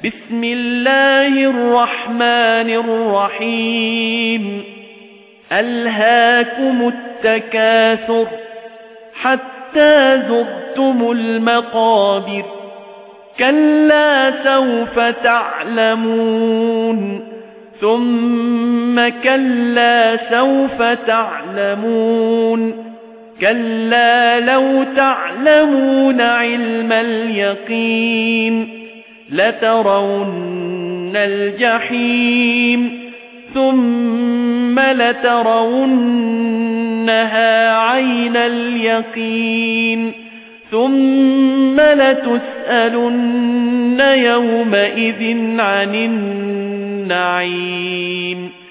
بسم الله الرحمن الرحيم ألهاكم التكاثر حتى زرتم المقابر كلا سوف تعلمون ثم كلا سوف تعلمون كلا لو تعلمون علم اليقين لترون الجحيم ثم لترونها عين اليقين ثم لتسألن يومئذ عن النعيم